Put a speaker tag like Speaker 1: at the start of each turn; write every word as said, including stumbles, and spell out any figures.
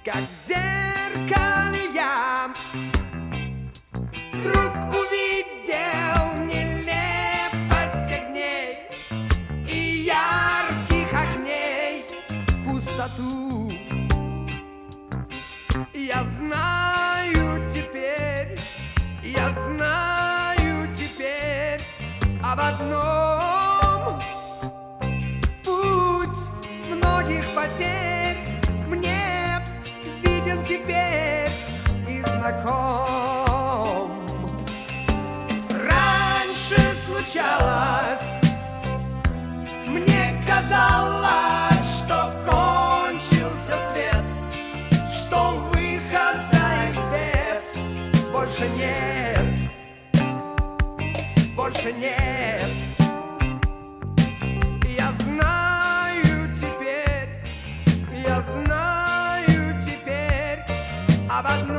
Speaker 1: как в зеркале я вдруг увидел нелепость огней и ярких огней пустоту. Я знаю теперь, я знаю теперь об одном: путь многих потерь мне виден теперь и знаком. Раньше случалось, мне казалось, что кончился свет, что выхода из бед больше нет, больше нет. Я знаю теперь, я знаю теперь об одном: